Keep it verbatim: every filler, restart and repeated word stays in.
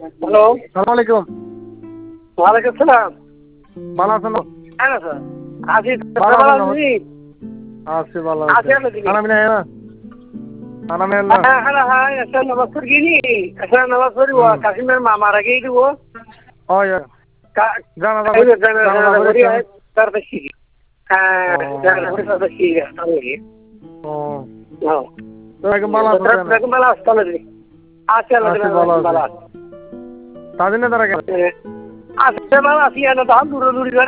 Hello, সালাম আলাইকুম। ওয়ালাইকুম সালাম। ভালো আছেন? কেন স্যার? আছি, ভালো ভালো আছেন? আছি। আছি ভালো আছি আছি। আমরা দিদি। খানা পিনা হ্যাঁ খানা পিনা না? হ্যাঁ, হ্যাঁ, হ্যাঁ, একটা নামাজ পড়ি নি। একটা নামাজ পড়ি ও হুম। কাশিমের মা মারা গিয়ে দিব। ওই কা জানাজা এই কই- জানা জানাজা জানা করি করেছেন? আয় তার বেশি। হ্যাঁ, ও জানা করি তার বেশি আমি। ও হ্যাঁ। তো এখন ভালো আছেন তোরা তাই না? তোরা ভালো আছিস তাহলে দিদি। আছি আল্লাহ আছি দিলে ভালো আছি। ভালো আছি। তাদের না তারা কেন? আজকে ভালো আছি না ধান দূরে দূরে